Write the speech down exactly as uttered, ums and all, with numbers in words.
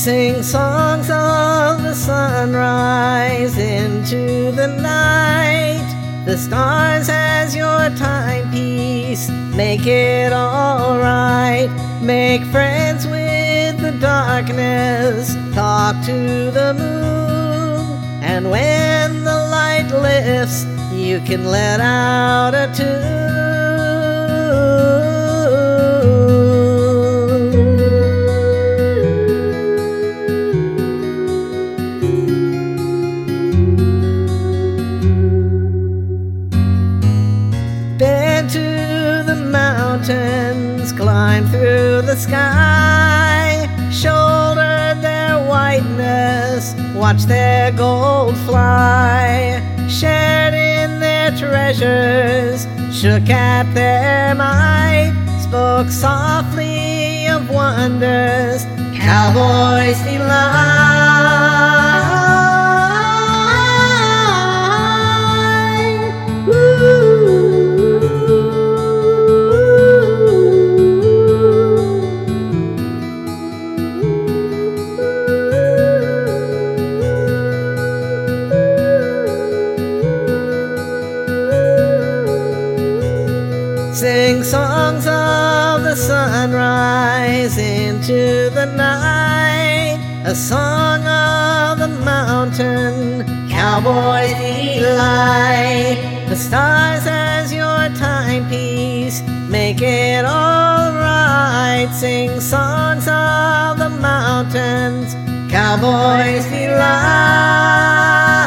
Sing songs of the sunrise into the night, the stars as your timepiece, make it alright. Make friends with the darkness, talk to the moon, and when the light lifts, you can let out a tune. Bend to the mountains, climb through the sky, shoulder their whiteness, watch their gold fly. Shared in their treasures, shook at their might, spoke softly of wonders, cowboys' delight. Sing songs of the sunrise into the night, a song of the mountain, cowboy delight. The stars as your timepiece, make it alright. Sing songs of the mountains, cowboys delight.